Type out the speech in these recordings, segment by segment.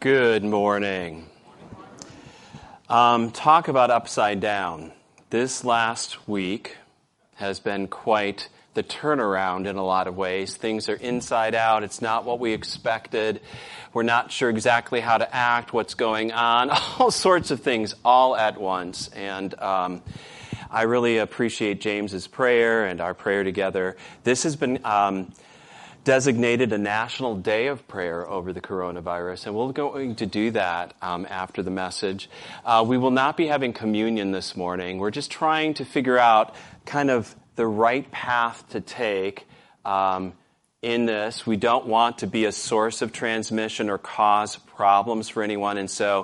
Good morning. Talk about upside down. This last week has been quite the turnaround in a lot of ways. Things are inside out. It's not what we expected. We're not sure exactly how to act, what's going on, all sorts of things all at once. And I really appreciate James's prayer and our prayer together. This has been designated a National Day of Prayer over the coronavirus, and we're going to do that after the message. We will not be having communion this morning. We're just trying to figure out kind of the right path to take in this. We don't want to be a source of transmission or cause problems for anyone, and so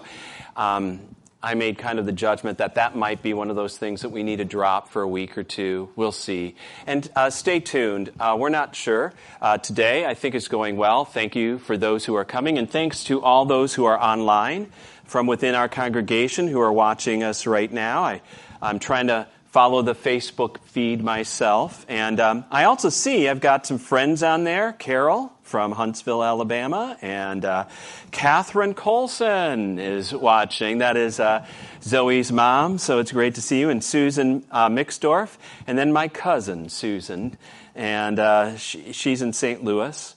I made kind of the judgment that might be one of those things that we need to drop for a week or two. We'll see. And stay tuned. We're not sure. Today, I think it's going well. Thank you for those who are coming, and thanks to all those who are online from within our congregation who are watching us right now. I'm trying to follow the Facebook feed myself. And I also see I've got some friends on there. Carol from Huntsville, Alabama, and Catherine Colson is watching. That is Zoe's mom, so it's great to see you. And Susan Mixdorf, and then my cousin, Susan, and she's in St. Louis.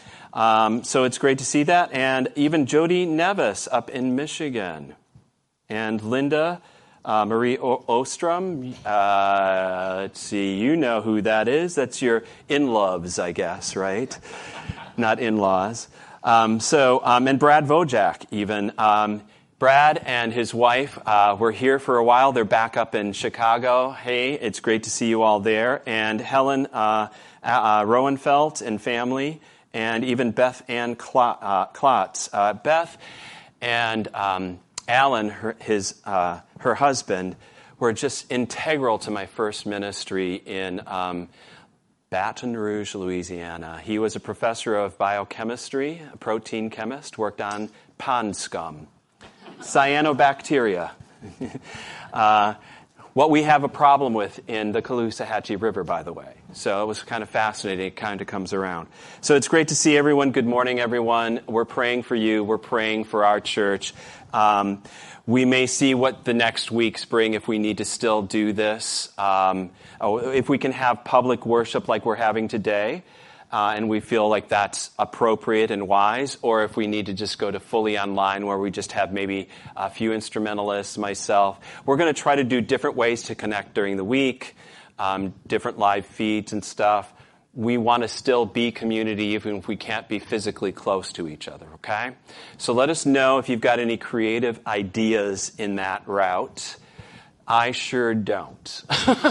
So it's great to see that. And even Jody Nevis up in Michigan. And Linda Marie Ostrom, let's see, you know who that is. That's your in-loves, I guess, right? Not in-laws. And Brad Vojak, even. Brad and his wife were here for a while. They're back up in Chicago. Hey, it's great to see you all there. And Helen Roenfeld and family, and even Beth Ann Klotz. Beth and Alan, her husband, were just integral to my first ministry in Baton Rouge, Louisiana. He was a professor of biochemistry, a protein chemist, worked on pond scum, cyanobacteria, what we have a problem with in the Caloosahatchee River, by the way. So it was kind of fascinating. It kind of comes around. So it's great to see everyone. Good morning, everyone. We're praying for you. We're praying for our church. We may see what the next weeks bring if we need to still do this. If we can have public worship like we're having today, and we feel like that's appropriate and wise, or if we need to just go to fully online where we just have maybe a few instrumentalists, myself. We're going to try to do different ways to connect during the week, different live feeds and stuff. We want to still be community even if we can't be physically close to each other, okay? So let us know if you've got any creative ideas in that route. I sure don't.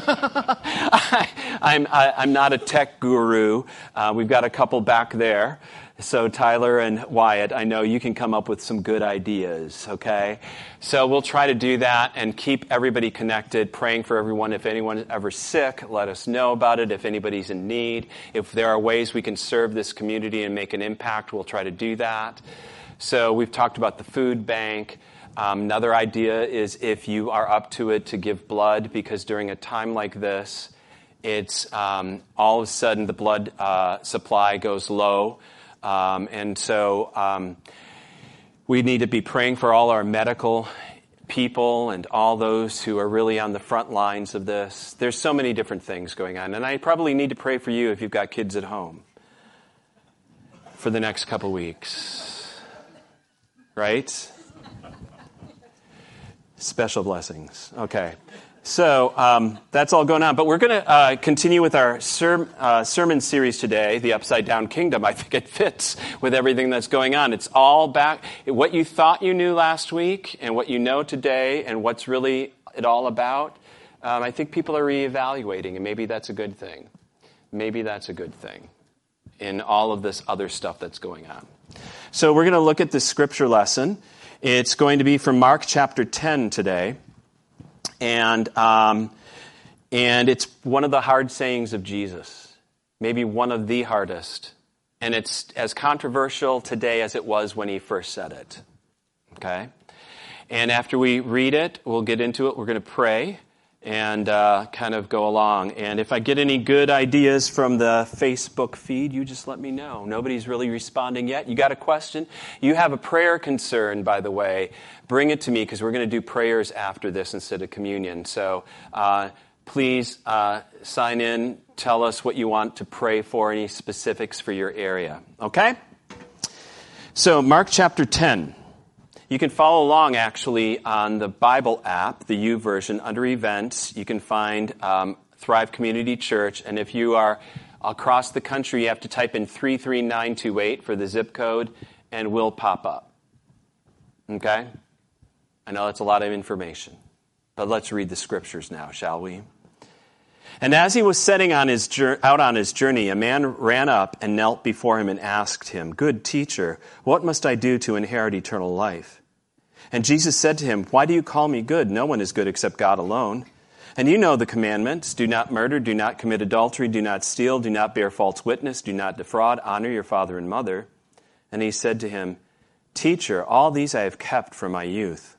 I'm not a tech guru. We've got a couple back there. So Tyler and Wyatt, I know you can come up with some good ideas, okay? So we'll try to do that and keep everybody connected, praying for everyone. If anyone's ever sick, let us know about it. If anybody's in need, if there are ways we can serve this community and make an impact, we'll try to do that. So we've talked about the food bank. Another idea is if you are up to it to give blood, because during a time like this, it's all of a sudden the blood supply goes low. And so we need to be praying for all our medical people and all those who are really on the front lines of this. There's so many different things going on. And I probably need to pray for you if you've got kids at home for the next couple weeks. Right? Special blessings. Okay. So that's all going on. But we're going to continue with our sermon series today, The Upside Down Kingdom. I think it fits with everything that's going on. It's all back. What you thought you knew last week and what you know today and what's really it all about, I think people are reevaluating, and maybe that's a good thing. Maybe that's a good thing in all of this other stuff that's going on. So we're going to look at this scripture lesson. It's going to be from Mark chapter 10 today. And it's one of the hard sayings of Jesus, maybe one of the hardest. And it's as controversial today as it was when he first said it. Okay? And after we read it, we'll get into it. We're going to pray. and kind of go along. And if I get any good ideas from the Facebook feed, you just let me know. Nobody's really responding yet. You got a question? You have a prayer concern, by the way. Bring it to me, because we're going to do prayers after this instead of communion. So please sign in. Tell us what you want to pray for, any specifics for your area. Okay? So Mark chapter 10. You can follow along, actually, on the Bible app, the YouVersion, under Events. You can find Thrive Community Church. And if you are across the country, you have to type in 33928 for the zip code, and we'll pop up. Okay? I know that's a lot of information. But let's read the scriptures now, shall we? And as he was setting out on his journey, a man ran up and knelt before him and asked him, "Good teacher, what must I do to inherit eternal life?" And Jesus said to him, "Why do you call me good? No one is good except God alone. And you know the commandments: do not murder, do not commit adultery, do not steal, do not bear false witness, do not defraud, honor your father and mother." And he said to him, "Teacher, all these I have kept from my youth."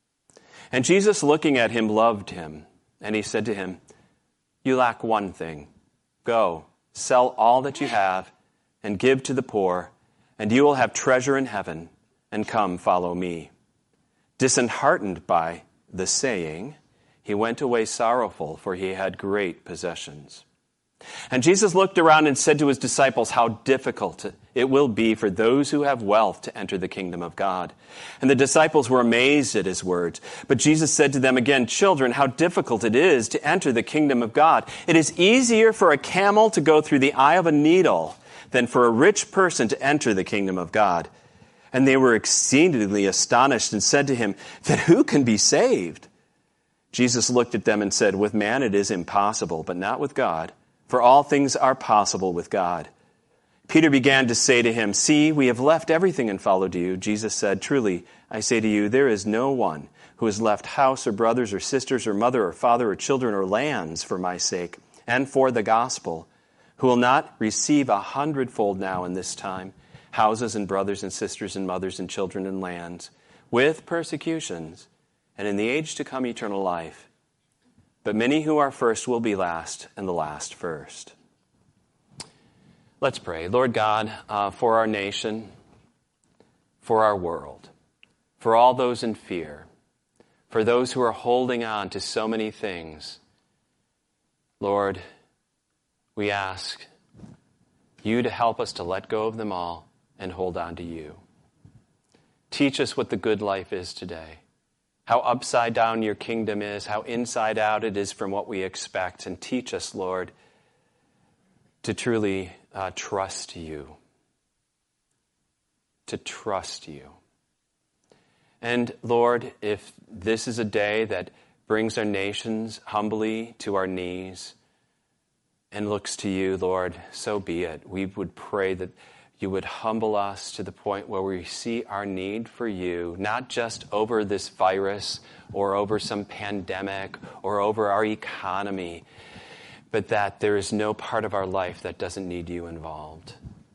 And Jesus, looking at him, loved him. And he said to him, "You lack one thing. Go, sell all that you have and give to the poor, and you will have treasure in heaven, and come follow me." Disheartened by the saying, he went away sorrowful, for he had great possessions. And Jesus looked around and said to his disciples, "How difficult it will be for those who have wealth to enter the kingdom of God." And the disciples were amazed at his words. But Jesus said to them again, "Children, how difficult it is to enter the kingdom of God. It is easier for a camel to go through the eye of a needle than for a rich person to enter the kingdom of God." And they were exceedingly astonished and said to him, "Then who can be saved?" Jesus looked at them and said, "With man it is impossible, but not with God. For all things are possible with God." Peter began to say to him, "See, we have left everything and followed you." Jesus said, "Truly, I say to you, there is no one who has left house or brothers or sisters or mother or father or children or lands for my sake and for the gospel, who will not receive 100-fold now in this time, houses and brothers and sisters and mothers and children and lands, with persecutions, and in the age to come eternal life. But many who are first will be last, and the last first." Let's pray. Lord God, for our nation, for our world, for all those in fear, for those who are holding on to so many things, Lord, we ask you to help us to let go of them all and hold on to you. Teach us what the good life is today, how upside down your kingdom is, how inside out it is from what we expect. And teach us, Lord, to truly trust you. To trust you. And Lord, if this is a day that brings our nations humbly to our knees and looks to you, Lord, so be it. We would pray that you would humble us to the point where we see our need for you, not just over this virus or over some pandemic or over our economy, but that there is no part of our life that doesn't need you involved.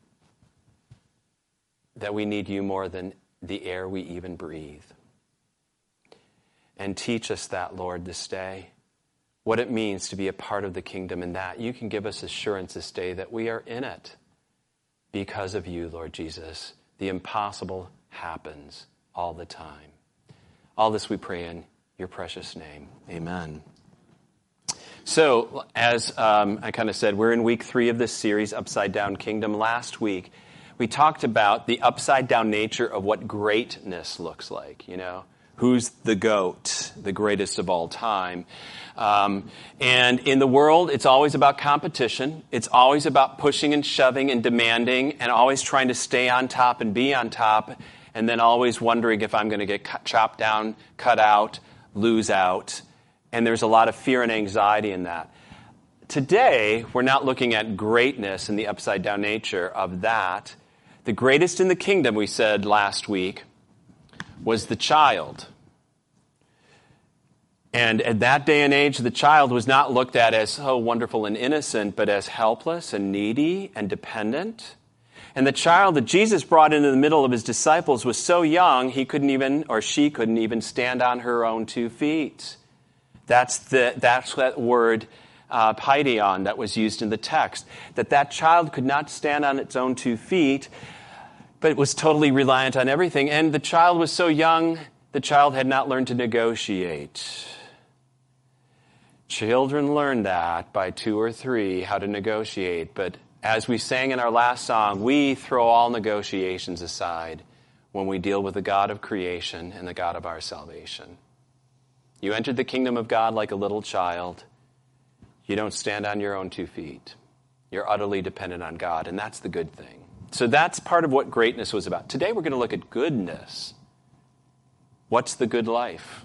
That we need you more than the air we even breathe. And teach us that, Lord, this day, what it means to be a part of the kingdom, and that you can give us assurance this day that we are in it because of you, Lord Jesus. The impossible happens all the time. All this we pray in your precious name. Amen. So, as I kind of said, we're in week 3 of this series, Upside Down Kingdom. Last week, we talked about the upside down nature of what greatness looks like, you know. Who's the GOAT, the greatest of all time? And in the world, it's always about competition. It's always about pushing and shoving and demanding and always trying to stay on top and be on top, and then always wondering if I'm going to get chopped down, cut out, lose out. And there's a lot of fear and anxiety in that. Today, we're not looking at greatness and the upside down nature of that. The greatest in the kingdom, we said last week, was the child. And at that day and age, the child was not looked at as so wonderful and innocent, but as helpless and needy and dependent. And the child that Jesus brought into the middle of his disciples was so young, he couldn't even, or she couldn't even stand on her own 2 feet. That's that word paideon that was used in the text. That child could not stand on its own 2 feet, but it was totally reliant on everything. And the child was so young, the child had not learned to negotiate. Children learn that by 2 or 3, how to negotiate. But as we sang in our last song, we throw all negotiations aside when we deal with the God of creation and the God of our salvation. You entered the kingdom of God like a little child. You don't stand on your own 2 feet. You're utterly dependent on God, and that's the good thing. So that's part of what greatness was about. Today we're going to look at goodness. What's the good life?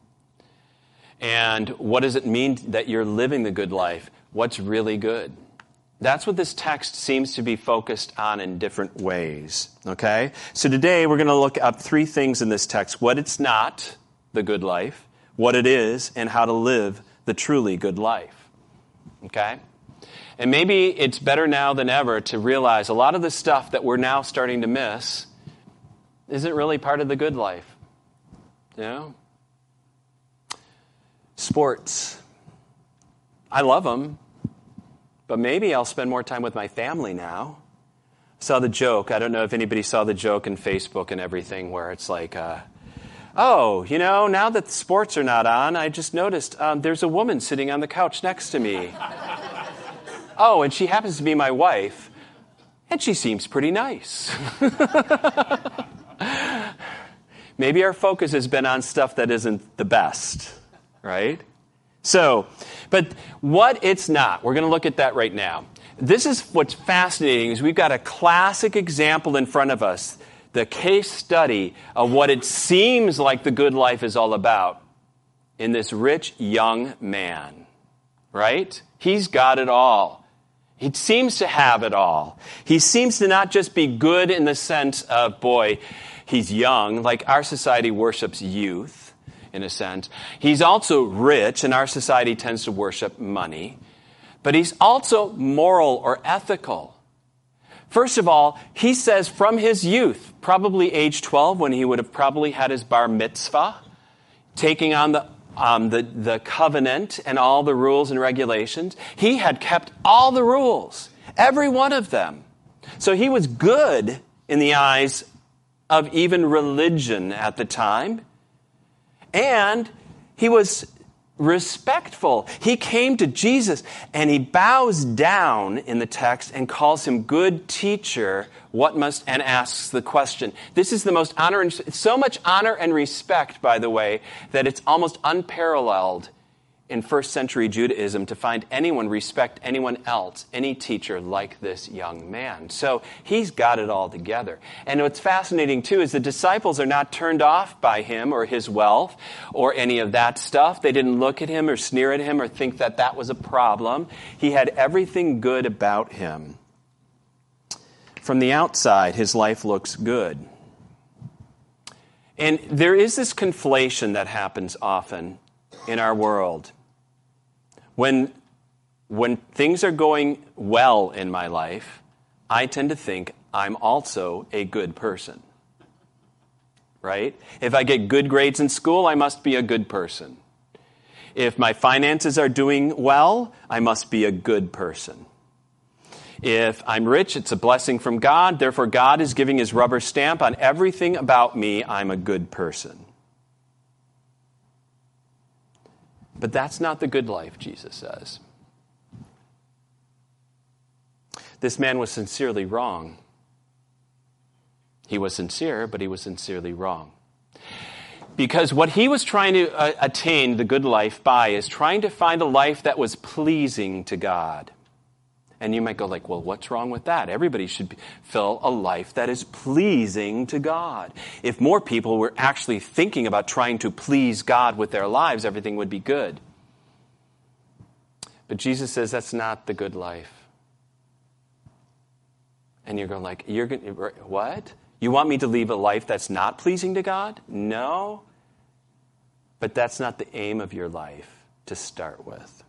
And what does it mean that you're living the good life? What's really good? That's what this text seems to be focused on in different ways. Okay? So today we're going to look up 3 things in this text. What it's not, the good life, what it is, and how to live the truly good life. Okay? And maybe it's better now than ever to realize a lot of the stuff that we're now starting to miss isn't really part of the good life. You know? Sports. I love them, but maybe I'll spend more time with my family now. Saw the joke. I don't know if anybody saw the joke in Facebook and everything where it's like, oh, you know, now that the sports are not on, I just noticed there's a woman sitting on the couch next to me. Oh, and she happens to be my wife, and she seems pretty nice. Maybe our focus has been on stuff that isn't the best, right? So, but what it's not, we're going to look at that right now. This is what's fascinating, is we've got a classic example in front of us, the case study of what it seems like the good life is all about in this rich young man, right? He's got it all. He seems to have it all. He seems to not just be good in the sense of, boy, he's young, like our society worships youth, in a sense. He's also rich, and our society tends to worship money. But he's also moral or ethical. First of all, he says from his youth, probably age 12, when he would have probably had his bar mitzvah, taking on the covenant and all the rules and regulations, he had kept all the rules, every one of them. So he was good in the eyes of even religion at the time. And he was respectful. He came to Jesus and he bows down in the text and calls him good teacher, and asks the question. This is the most honor, and so much honor and respect, by the way, that it's almost unparalleled in first century Judaism to find anyone respect anyone else, any teacher like this young man. So he's got it all together. And what's fascinating too is the disciples are not turned off by him or his wealth or any of that stuff. They didn't look at him or sneer at him or think that that was a problem. He had everything good about him. From the outside, his life looks good. And there is this conflation that happens often in our world. When things are going well in my life, I tend to think I'm also a good person. Right? If I get good grades in school, I must be a good person. If my finances are doing well, I must be a good person. If I'm rich, it's a blessing from God. Therefore, God is giving his rubber stamp on everything about me. I'm a good person. But that's not the good life, Jesus says. This man was sincerely wrong. He was sincere, but he was sincerely wrong. Because what he was trying to attain the good life by is trying to find a life that was pleasing to God. And you might go like, well, what's wrong with that? Everybody should fill a life that is pleasing to God. If more people were actually thinking about trying to please God with their lives, everything would be good. But Jesus says that's not the good life. And you're going like, what? You want me to live a life that's not pleasing to God? No. But that's not the aim of your life to start with.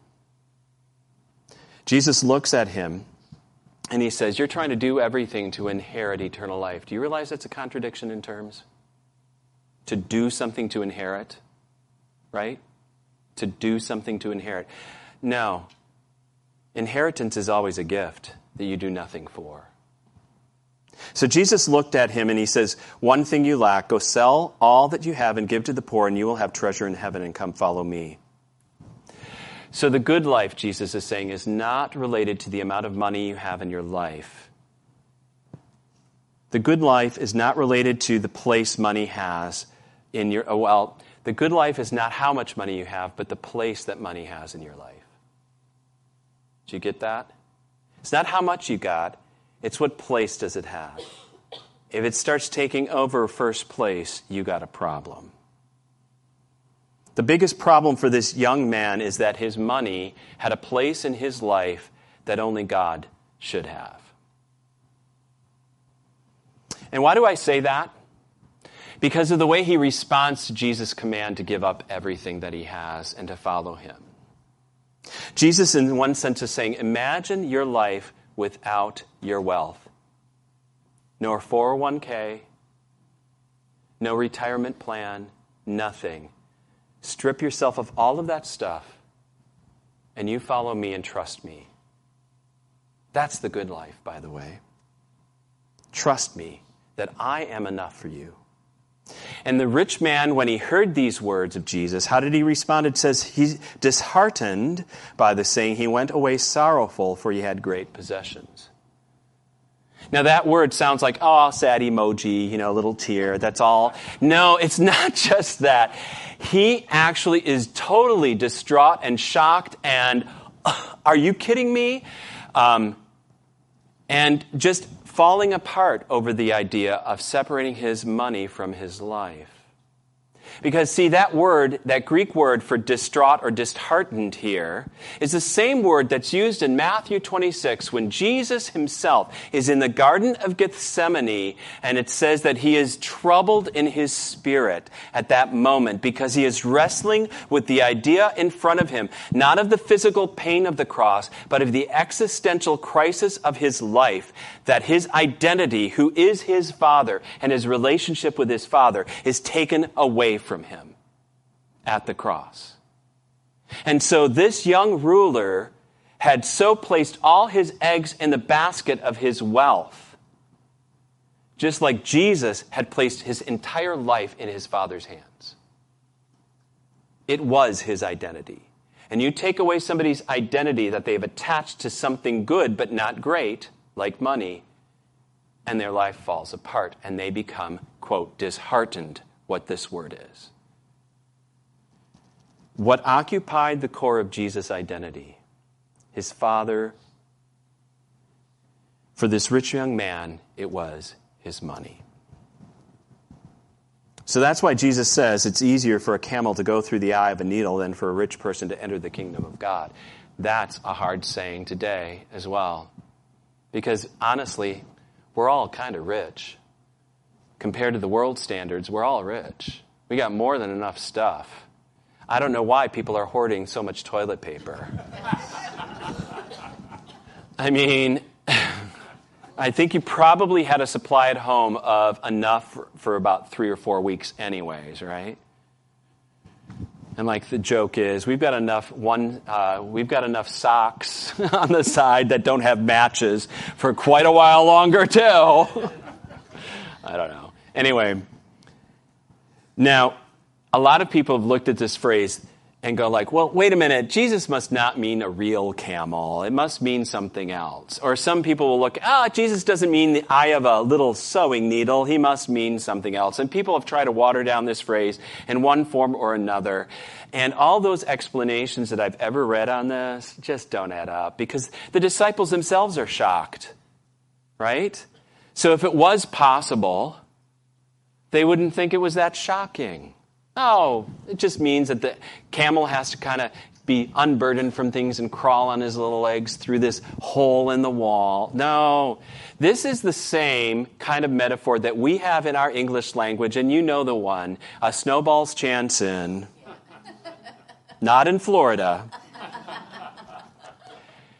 Jesus looks at him and he says, you're trying to do everything to inherit eternal life. Do you realize that's a contradiction in terms? To do something to inherit, right? to do something to inherit. No. Inheritance is always a gift that you do nothing for. So Jesus looked at him and he says, one thing you lack, go sell all that you have and give to the poor, and you will have treasure in heaven, and come follow me. So the good life, Jesus is saying, is not related to the amount of money you have in your life. The good life is not related to the place money has in your, the good life is not how much money you have, but the place that money has in your life. Did you get that? It's not how much you got, it's what place does it have. If it starts taking over first place, you got a problem. The biggest problem for this young man is that his money had a place in his life that only God should have. And why do I say that? Because of the way he responds to Jesus' command to give up everything that he has and to follow him. Jesus, in one sense, is saying, imagine your life without your wealth. No 401k, no retirement plan, nothing. Strip yourself of all of that stuff, and you follow me and trust me. That's the good life, by the way. Trust me that I am enough for you. And the rich man, when he heard these words of Jesus, how did he respond? It says, he disheartened by the saying, he went away sorrowful, for he had great possessions. Now that word sounds like, oh, sad emoji, little tear, that's all. No, it's not just that. He actually is totally distraught and shocked and, are you kidding me? And just falling apart over the idea of separating his money from his life. Because, see, that word, that Greek word for distraught or disheartened here, is the same word that's used in Matthew 26 when Jesus himself is in the Garden of Gethsemane, and it says that he is troubled in his spirit at that moment because he is wrestling with the idea in front of him, not of the physical pain of the cross, but of the existential crisis of his life, that his identity, who is his Father, and his relationship with his Father, is taken away from him at the cross. And so this young ruler had so placed all his eggs in the basket of his wealth, just like Jesus had placed his entire life in his Father's hands. It was his identity. And you take away somebody's identity that they've attached to something good but not great, like money, and their life falls apart, and they become, quote, disheartened, what this word is. What occupied the core of Jesus' identity, his Father, for this rich young man, it was his money. So that's why Jesus says it's easier for a camel to go through the eye of a needle than for a rich person to enter the kingdom of God. That's a hard saying today as well. Because honestly, we're all kind of rich. Compared to the world standards, we're all rich. We got more than enough stuff. I don't know why people are hoarding so much toilet paper. I mean, I think you probably had a supply at home of enough for about 3 or 4 weeks anyways, right? And like the joke is, we've got enough socks on the side that don't have matches for quite a while longer too. I don't know. Anyway, now, a lot of people have looked at this phrase and go like, well, wait a minute, Jesus must not mean a real camel. It must mean something else. Or some people will look, Jesus doesn't mean the eye of a little sewing needle. He must mean something else. And people have tried to water down this phrase in one form or another. And all those explanations that I've ever read on this just don't add up because the disciples themselves are shocked, right? So if it was possible, they wouldn't think it was that shocking. Oh, it just means that the camel has to kind of be unburdened from things and crawl on his little legs through this hole in the wall. No, this is the same kind of metaphor that we have in our English language, and you know the one, a snowball's chance in, not in Florida,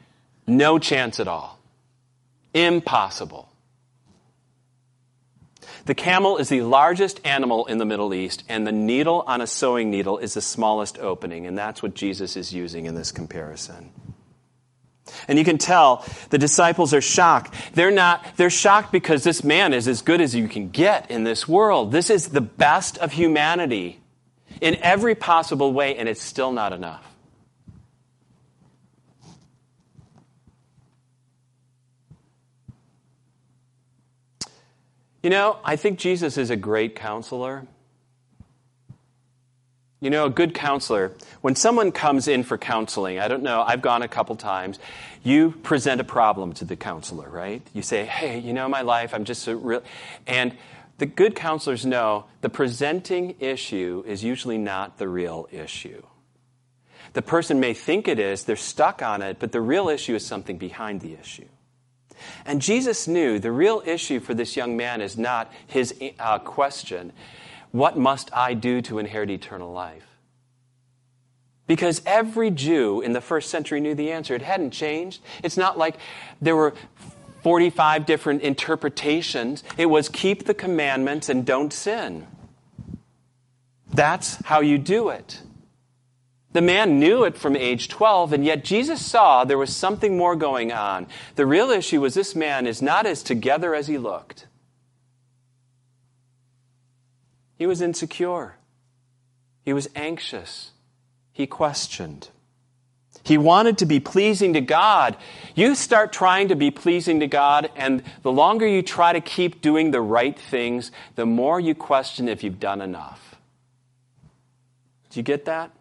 no chance at all, impossible. The camel is the largest animal in the Middle East, and the needle on a sewing needle is the smallest opening, and that's what Jesus is using in this comparison. And you can tell the disciples are shocked. They're shocked because this man is as good as you can get in this world. This is the best of humanity in every possible way, and it's still not enough. You know, I think Jesus is a great counselor. You know, a good counselor, when someone comes in for counseling, I don't know, I've gone a couple times, you present a problem to the counselor, right? You say, hey, you know, my life, I'm just so real. And the good counselors know the presenting issue is usually not the real issue. The person may think it is, they're stuck on it, but the real issue is something behind the issue. And Jesus knew the real issue for this young man is not his question, what must I do to inherit eternal life? Because every Jew in the first century knew the answer. It hadn't changed. It's not like there were 45 different interpretations. It was keep the commandments and don't sin. That's how you do it. The man knew it from age 12, and yet Jesus saw there was something more going on. The real issue was this man is not as together as he looked. He was insecure. He was anxious. He questioned. He wanted to be pleasing to God. You start trying to be pleasing to God, and the longer you try to keep doing the right things, the more you question if you've done enough. Do you get that?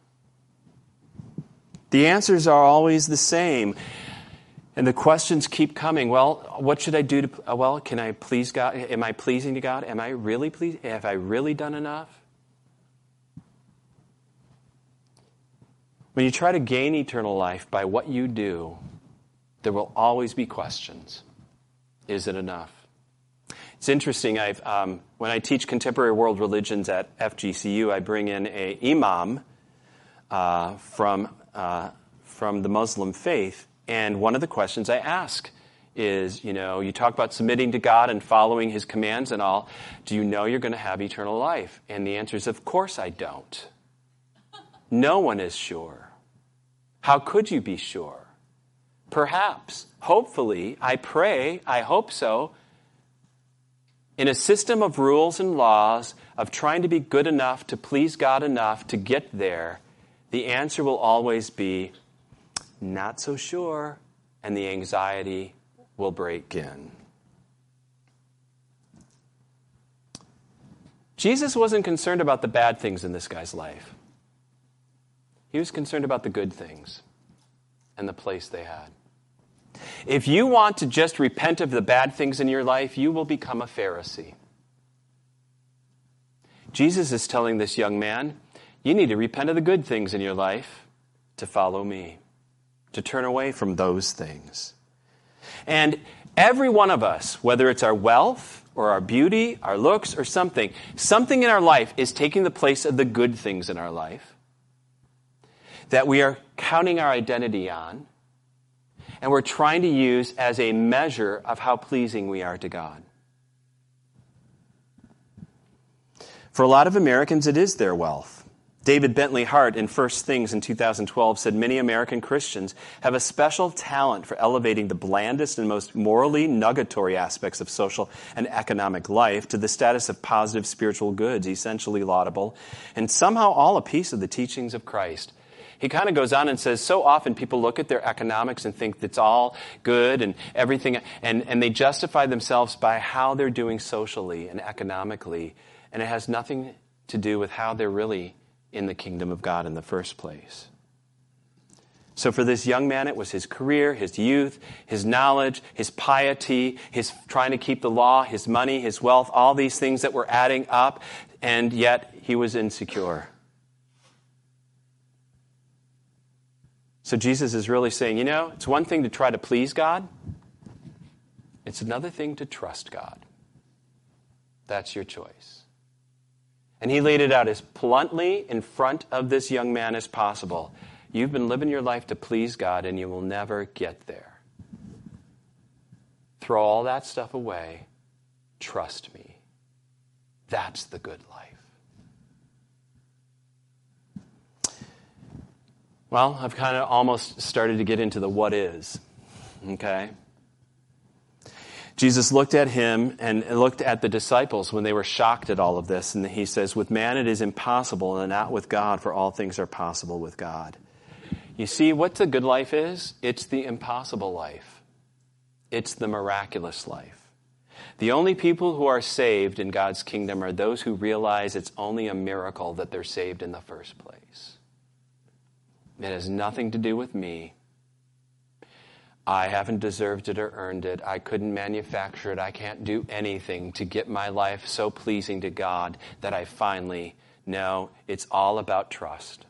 The answers are always the same. And the questions keep coming. Well, what should I do can I please God? Am I pleasing to God? Am I really pleasing? Have I really done enough? When you try to gain eternal life by what you do, there will always be questions. Is it enough? It's interesting. When I teach contemporary world religions at FGCU, I bring in an imam from the Muslim faith. And one of the questions I ask is, you talk about submitting to God and following His commands and all. Do you know you're going to have eternal life? And the answer is, of course I don't. No one is sure. How could you be sure? Perhaps, hopefully, I pray, I hope so. In a system of rules and laws, of trying to be good enough, to please God enough, to get there, the answer will always be, not so sure, and the anxiety will break in. Jesus wasn't concerned about the bad things in this guy's life. He was concerned about the good things and the place they had. If you want to just repent of the bad things in your life, you will become a Pharisee. Jesus is telling this young man, you need to repent of the good things in your life to follow me, to turn away from those things. And every one of us, whether it's our wealth or our beauty, our looks or something in our life is taking the place of the good things in our life that we are counting our identity on, and we're trying to use as a measure of how pleasing we are to God. For a lot of Americans, it is their wealth. David Bentley Hart in First Things in 2012 said many American Christians have a special talent for elevating the blandest and most morally nugatory aspects of social and economic life to the status of positive spiritual goods, essentially laudable, and somehow all a piece of the teachings of Christ. He kind of goes on and says, so often people look at their economics and think it's all good and everything, and they justify themselves by how they're doing socially and economically, and it has nothing to do with how they're really in the kingdom of God in the first place. So for this young man, it was his career, his youth, his knowledge, his piety, his trying to keep the law, his money, his wealth, all these things that were adding up, and yet he was insecure. So Jesus is really saying, it's one thing to try to please God. It's another thing to trust God. That's your choice. And he laid it out as bluntly in front of this young man as possible. You've been living your life to please God, and you will never get there. Throw all that stuff away. Trust me. That's the good life. Well, I've kind of almost started to get into the what is, okay? Jesus looked at him and looked at the disciples when they were shocked at all of this, and he says, with man it is impossible, and not with God, for all things are possible with God. You see, what the good life is? It's the impossible life. It's the miraculous life. The only people who are saved in God's kingdom are those who realize it's only a miracle that they're saved in the first place. It has nothing to do with me. I haven't deserved it or earned it. I couldn't manufacture it. I can't do anything to get my life so pleasing to God that I finally know it's all about trust.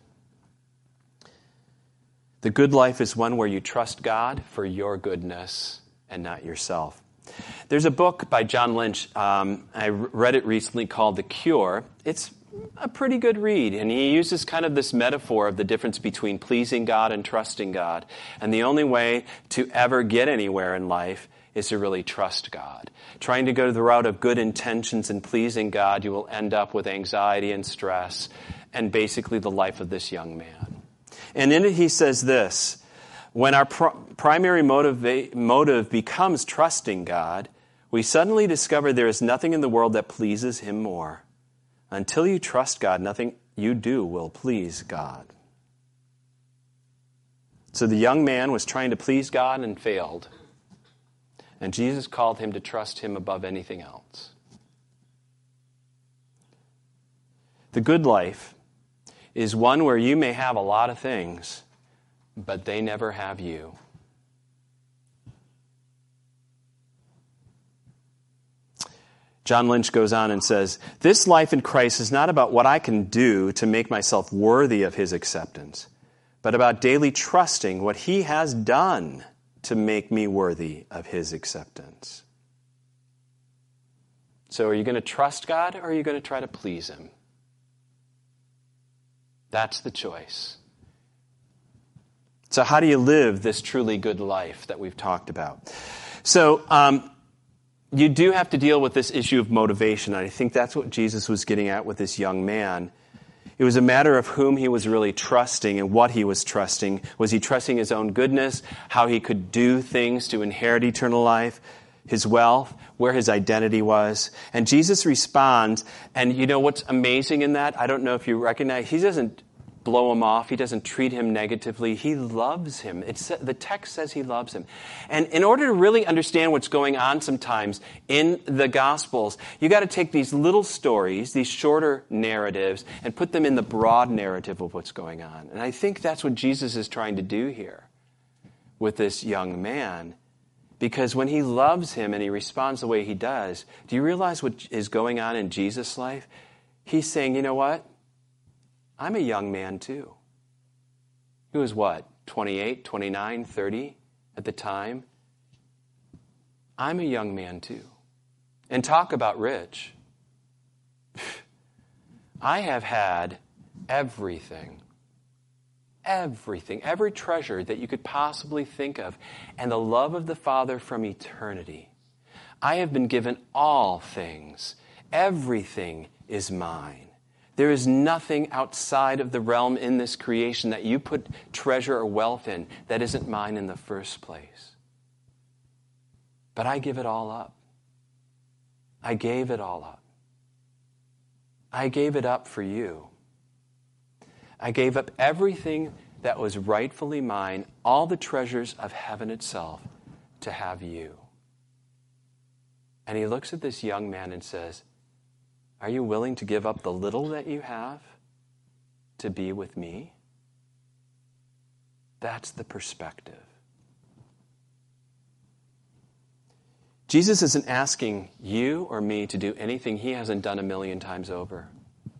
The good life is one where you trust God for your goodness and not yourself. There's a book by John Lynch. I read it recently called The Cure. It's a pretty good read, and he uses kind of this metaphor of the difference between pleasing God and trusting God. And the only way to ever get anywhere in life is to really trust God. Trying to go the route of good intentions and pleasing God, you will end up with anxiety and stress and basically the life of this young man. And in it he says this: when our primary motive becomes trusting God, we suddenly discover there is nothing in the world that pleases him more. Until you trust God, nothing you do will please God. So the young man was trying to please God and failed. And Jesus called him to trust him above anything else. The good life is one where you may have a lot of things, but they never have you. John Lynch goes on and says, this life in Christ is not about what I can do to make myself worthy of his acceptance, but about daily trusting what he has done to make me worthy of his acceptance. So are you going to trust God, or are you going to try to please him? That's the choice. So how do you live this truly good life that we've talked about? So you do have to deal with this issue of motivation. And I think that's what Jesus was getting at with this young man. It was a matter of whom he was really trusting and what he was trusting. Was he trusting his own goodness, how he could do things to inherit eternal life, his wealth, where his identity was? And Jesus responds, and you know what's amazing in that? I don't know if you recognize, he doesn't blow him off. He doesn't treat him negatively. He loves him. The text says he loves him. And in order to really understand what's going on sometimes in the Gospels, you got to take these little stories, these shorter narratives, and put them in the broad narrative of what's going on. And I think that's what Jesus is trying to do here with this young man. Because when he loves him and he responds the way he does, do you realize what is going on in Jesus' life? He's saying, you know what? I'm a young man too. He was what, 28, 29, 30 at the time? I'm a young man too. And talk about rich. I have had everything, every treasure that you could possibly think of, and the love of the Father from eternity. I have been given all things. Everything is mine. There is nothing outside of the realm in this creation that you put treasure or wealth in that isn't mine in the first place. But I give it all up. I gave it all up. I gave it up for you. I gave up everything that was rightfully mine, all the treasures of heaven itself, to have you. And he looks at this young man and says, are you willing to give up the little that you have to be with me? That's the perspective. Jesus isn't asking you or me to do anything he hasn't done 1,000,000 times over.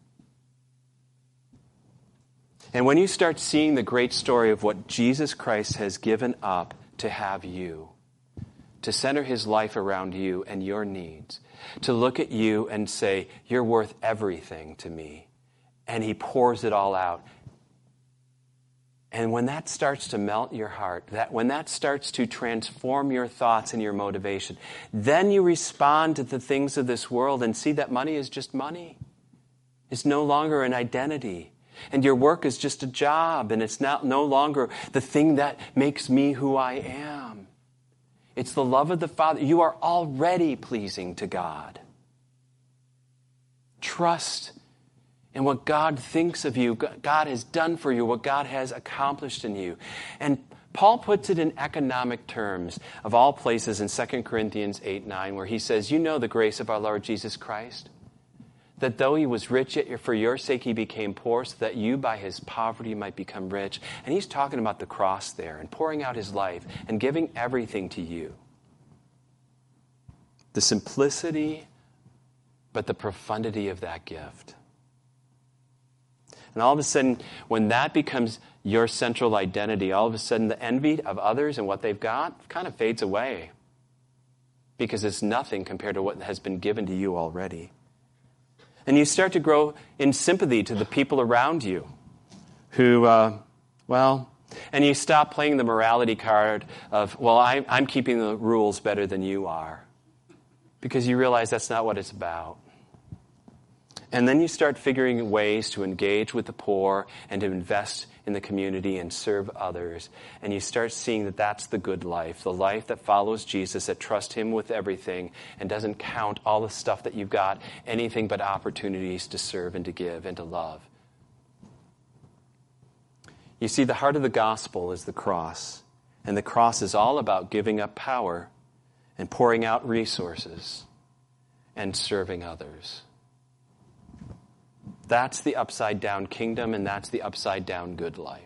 And when you start seeing the great story of what Jesus Christ has given up to have you, to center his life around you and your needs, to look at you and say, you're worth everything to me. And he pours it all out. And when that starts to melt your heart, when that starts to transform your thoughts and your motivation, then you respond to the things of this world and see that money is just money. It's no longer an identity. And your work is just a job, and it's no longer the thing that makes me who I am. It's the love of the Father. You are already pleasing to God. Trust in what God thinks of you, God has done for you, what God has accomplished in you. And Paul puts it in economic terms, of all places in 2 Corinthians 8:9, where he says, you know the grace of our Lord Jesus Christ, that though he was rich, yet for your sake he became poor, so that you by his poverty might become rich. And he's talking about the cross there and pouring out his life and giving everything to you. The simplicity, but the profundity of that gift. And all of a sudden, when that becomes your central identity, all of a sudden the envy of others and what they've got kind of fades away. Because it's nothing compared to what has been given to you already. And you start to grow in sympathy to the people around you who, and you stop playing the morality card of, I'm keeping the rules better than you are. Because you realize that's not what it's about. And then you start figuring ways to engage with the poor and to invest in the community and serve others. And you start seeing that that's the good life, the life that follows Jesus, that trusts him with everything and doesn't count all the stuff that you've got, anything but opportunities to serve and to give and to love. You see, the heart of the gospel is the cross. And the cross is all about giving up power and pouring out resources and serving others. That's the upside-down kingdom, and that's the upside-down good life.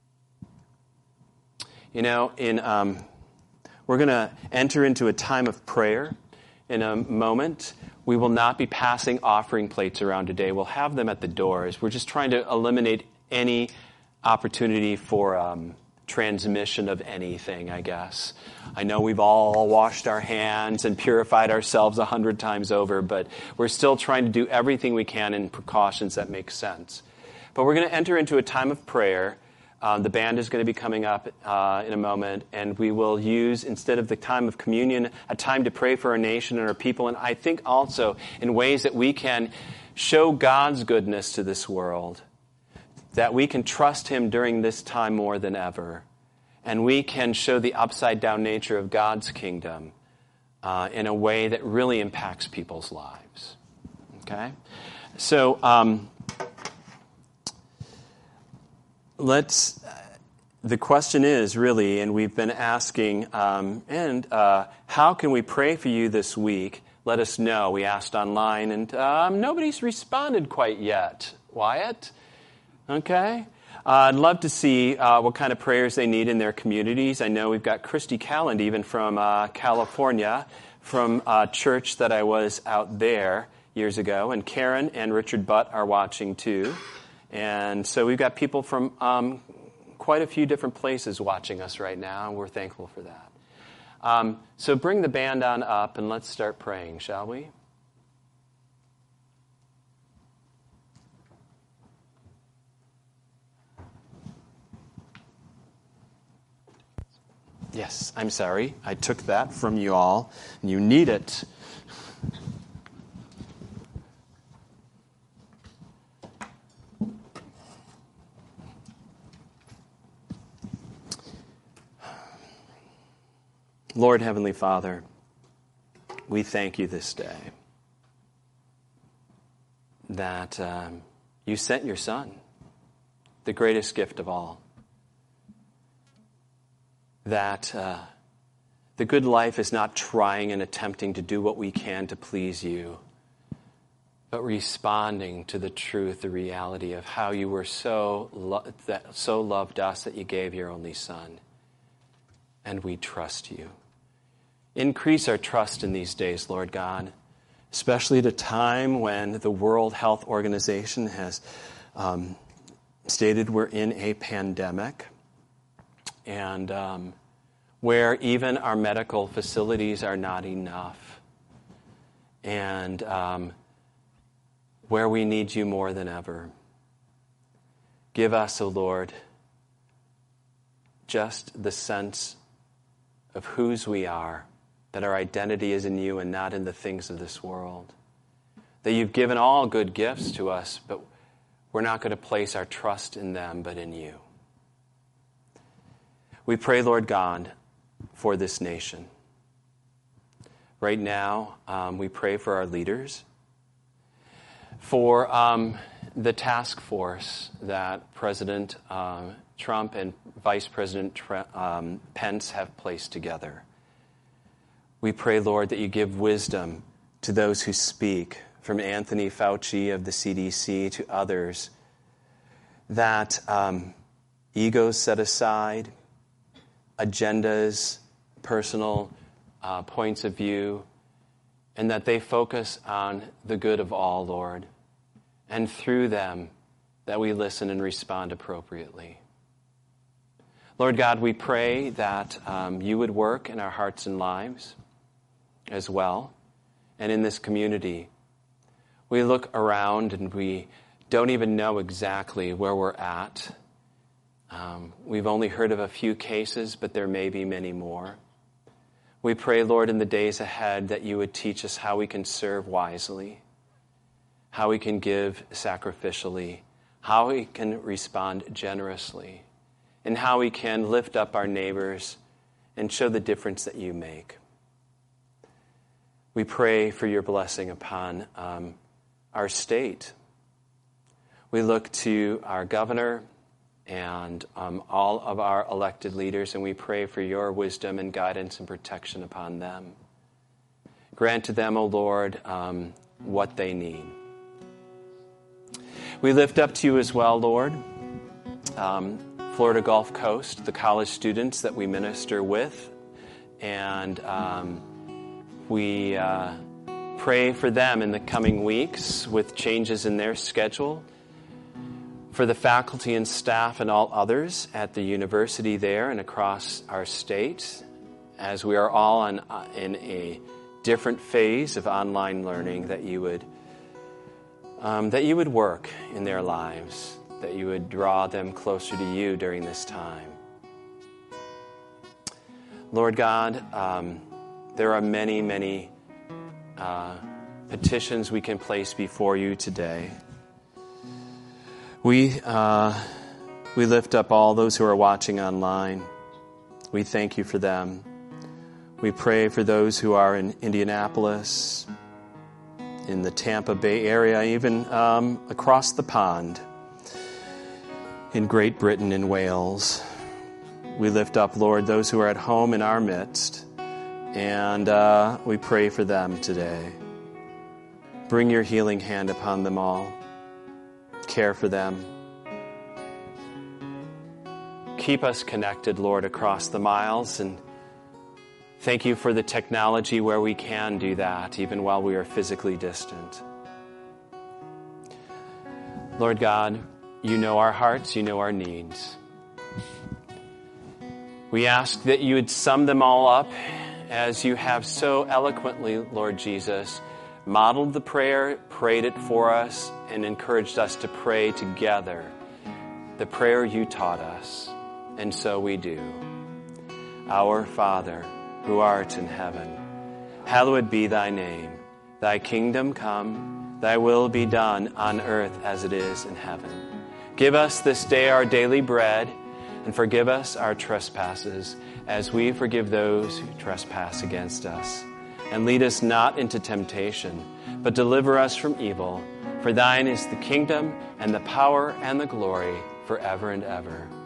You know, we're going to enter into a time of prayer in a moment. We will not be passing offering plates around today. We'll have them at the doors. We're just trying to eliminate any opportunity for transmission of anything, I guess. I know we've all washed our hands and purified ourselves 100 times over, but we're still trying to do everything we can in precautions that make sense. But we're going to enter into a time of prayer. The band is going to be coming up in a moment, and we will use, instead of the time of communion, a time to pray for our nation and our people, and I think also in ways that we can show God's goodness to this world, that we can trust him during this time more than ever. And we can show the upside-down nature of God's kingdom in a way that really impacts people's lives. Okay? So the question is really, and we've been asking, how can we pray for you this week? Let us know. We asked online, and nobody's responded quite yet. Wyatt? Okay. I'd love to see what kind of prayers they need in their communities. I know we've got Christy Calland even from California, from a church that I was out there years ago. And Karen and Richard Butt are watching too. And so we've got people from quite a few different places watching us right now, and we're thankful for that. So bring the band on up and let's start praying, shall we? Yes, I'm sorry. I took that from you all, and you need it. Lord, Heavenly Father, we thank you this day that you sent your Son, the greatest gift of all. That the good life is not trying and attempting to do what we can to please you, but responding to the truth, the reality of how you were so loved us that you gave your only Son. And we trust you. Increase our trust in these days, Lord God, especially at a time when the World Health Organization has stated we're in a pandemic. And where even our medical facilities are not enough. And where we need you more than ever. Give us, O Lord, just the sense of whose we are, that our identity is in you and not in the things of this world. That you've given all good gifts to us, but we're not going to place our trust in them, but in you. We pray, Lord God, for this nation. Right now, we pray for our leaders, for the task force that President Trump and Vice President Pence have placed together. We pray, Lord, that you give wisdom to those who speak, from Anthony Fauci of the CDC to others, that egos set aside, agendas, personal points of view, and that they focus on the good of all, Lord, and through them that we listen and respond appropriately. Lord God, we pray that you would work in our hearts and lives as well, and in this community. We look around and we don't even know exactly where we're at. We've only heard of a few cases, but there may be many more. We pray, Lord, in the days ahead that you would teach us how we can serve wisely, how we can give sacrificially, how we can respond generously, and how we can lift up our neighbors and show the difference that you make. We pray for your blessing upon our state. We look to our governor and all of our elected leaders, and we pray for your wisdom and guidance and protection upon them. Grant to them, O Lord, what they need. We lift up to you as well, Lord, Florida Gulf Coast, the college students that we minister with, and we pray for them in the coming weeks with changes in their schedule, for the faculty and staff and all others at the university there and across our state, as we are all in a different phase of online learning, that you would work in their lives, that you would draw them closer to you during this time. Lord God, there are many, many petitions we can place before you today. We lift up all those who are watching online. We thank you for them. We pray for those who are in Indianapolis, in the Tampa Bay area, even across the pond, in Great Britain and Wales. We lift up, Lord, those who are at home in our midst, and we pray for them today. Bring your healing hand upon them all. Care for them. Keep us connected, Lord, across the miles, and thank you for the technology where we can do that, even while we are physically distant. Lord God, you know our hearts, you know our needs. We ask that you would sum them all up as you have so eloquently, Lord Jesus, modeled the prayer, prayed it for us, and encouraged us to pray together the prayer you taught us. And so we do. Our Father, who art in heaven, hallowed be thy name. Thy kingdom come, thy will be done on earth as it is in heaven. Give us this day our daily bread, and forgive us our trespasses, as we forgive those who trespass against us. And lead us not into temptation, but deliver us from evil. For thine is the kingdom, and the power, and the glory, forever and ever.